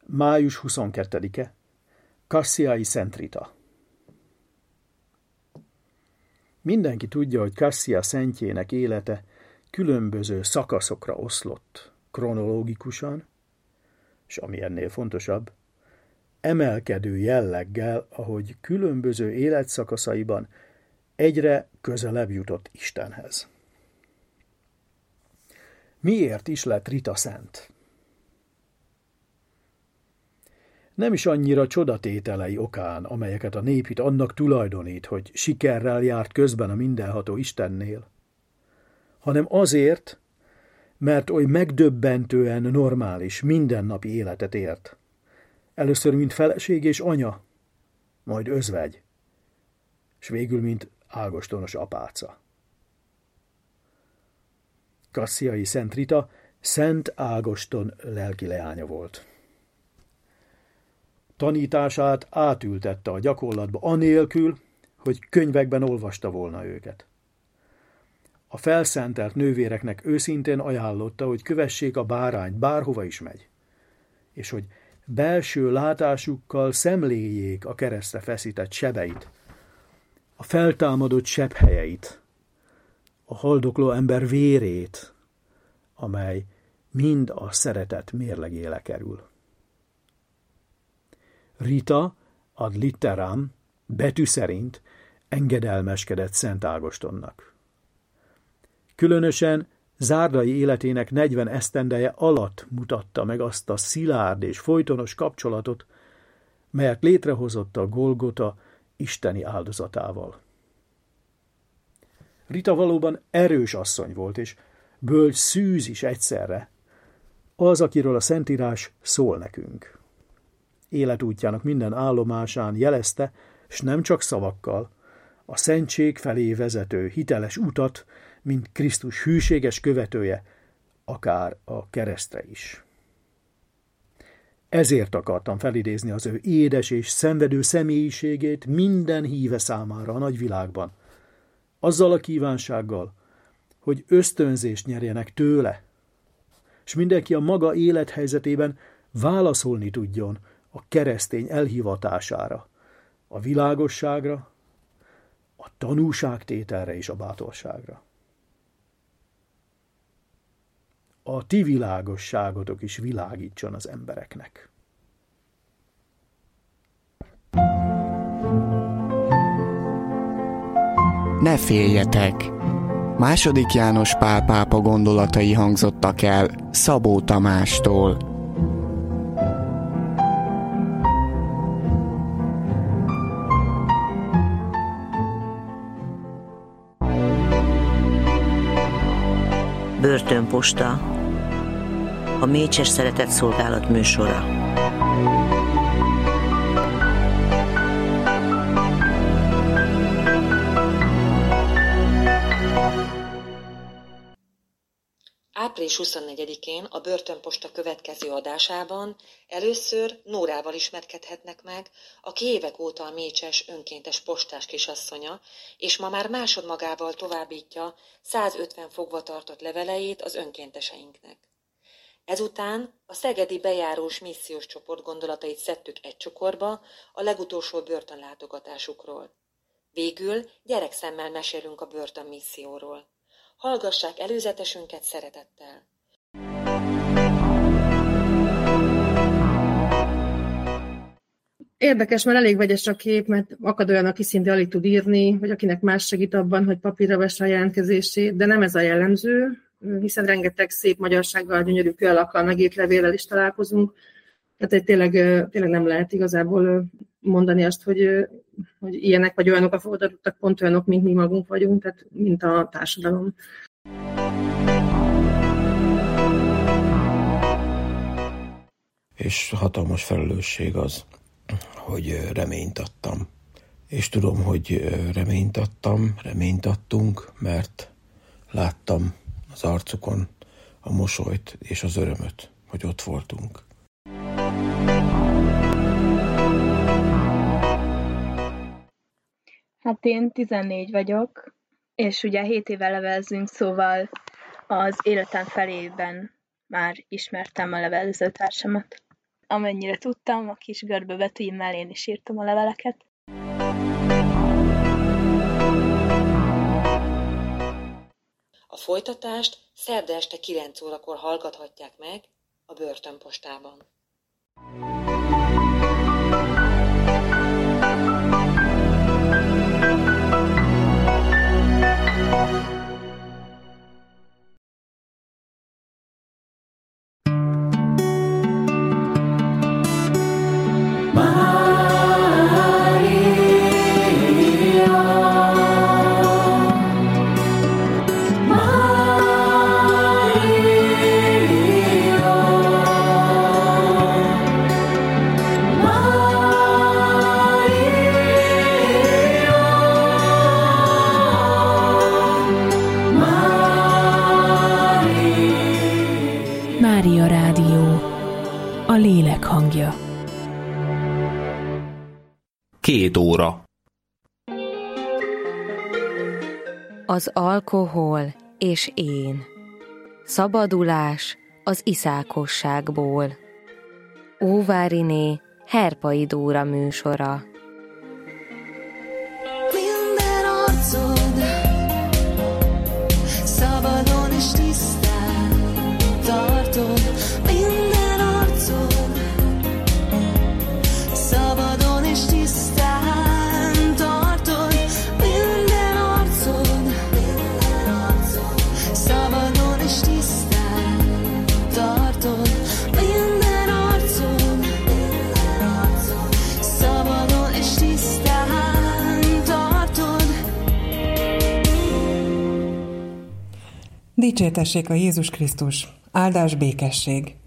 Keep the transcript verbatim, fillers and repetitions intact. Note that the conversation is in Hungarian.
május huszonkettedike. Kassziai Szent Rita. Mindenki tudja, hogy Kassia szentjének élete különböző szakaszokra oszlott, kronológikusan, és ami ennél fontosabb, emelkedő jelleggel, ahogy különböző életszakaszaiban egyre közelebb jutott Istenhez. Miért is lett Rita szent? Nem is annyira csodatételei okán, amelyeket a nép annak tulajdonít, hogy sikerrel járt közben a mindenható Istennél, hanem azért, mert oly megdöbbentően normális, mindennapi életet élt. Először mint feleség és anya, majd özvegy, és végül mint ágostonos apáca. Kassziai Szent Rita Szent Ágoston lelki leánya volt. Tanítását átültette a gyakorlatba anélkül, hogy könyvekben olvasta volna őket. A felszentelt nővéreknek őszintén ajánlotta, hogy kövessék a bárányt, bárhova is megy, és hogy belső látásukkal szemléljék a keresztre feszített sebeit, a feltámadott sebhelyeit, a haldokló ember vérét, amely mind a szeretet mérlegére kerül. Rita ad litteram, betű szerint engedelmeskedett Szent Ágostonnak. Különösen zárdai életének negyven esztendeje alatt mutatta meg azt a szilárd és folytonos kapcsolatot, melyet létrehozott a Golgota isteni áldozatával. Rita valóban erős asszony volt, és bölcs szűz is egyszerre, az, akiről a Szentírás szól nekünk. Életútjának minden állomásán jelezte, s nem csak szavakkal, a szentség felé vezető hiteles utat, mint Krisztus hűséges követője, akár a keresztre is. Ezért akartam felidézni az ő édes és szenvedő személyiségét minden híve számára a nagyvilágban, azzal a kívánsággal, hogy ösztönzést nyerjenek tőle, és mindenki a maga élethelyzetében válaszolni tudjon a keresztény elhivatására, a világosságra, a tanúságtételre és a bátorságra. A ti világosságotok is világítson az embereknek. Ne féljetek! Második János Pál pápa gondolatai hangzottak el Szabó Tamástól. Börtönposta, a Mécses Szeretett Szolgálat műsora. április huszonnegyedikén a Börtönposta következő adásában először Nórával ismerkedhetnek meg, aki évek óta a Mécses önkéntes postás kisasszonya, és ma már másodmagával továbbítja százötven fogva tartott leveleit az önkénteseinknek. Ezután a szegedi bejárós missziós csoport gondolatait szedtük egy csokorba a legutolsó börtönlátogatásukról. Végül gyerekszemmel mesélünk a börtönmisszióról. Hallgassák előzetesünket szeretettel! Érdekes, mert elég vegyes a kép, mert akad olyan, aki szinte alig tud írni, vagy akinek más segít abban, hogy papírra vesse a jelentkezését, de nem ez a jellemző, hiszen rengeteg szép magyarsággal, gyönyörű kőalakkal megírt levéllel is találkozunk. Tehát tényleg, tényleg nem lehet igazából mondani azt, hogy, hogy ilyenek vagy olyanok a fogadottak, pont olyanok, mint mi magunk vagyunk, tehát mint a társadalom. És hatalmas felelősség az, hogy reményt adtam. És tudom, hogy reményt adtam, reményt adtunk, mert láttam az arcukon a mosolyt és az örömöt, hogy ott voltunk. Hát én tizennégy vagyok, és ugye hét éve levelezünk, szóval az életem felében már ismertem a levelező társamat. amennyire tudtam, a kis görbe betűimmel én is írtam a leveleket. A folytatást szerda este kilenc órakor hallgathatják meg a Börtönpostában. Mária Rádió, a lélek hangja. Két óra. Az alkohol és én. Szabadulás az iszákosságból. Óváriné Herpai Dóra műsora. Minden arcod szabadon és tisztán tartod, minden arcod szabadon és tisztán tartod, minden arcod, minden arcod szabadon és tisztán tartod, minden arcod, minden arcod szabadon és tisztán tartod. Dicsértessék a Jézus Krisztus, áldás békesség!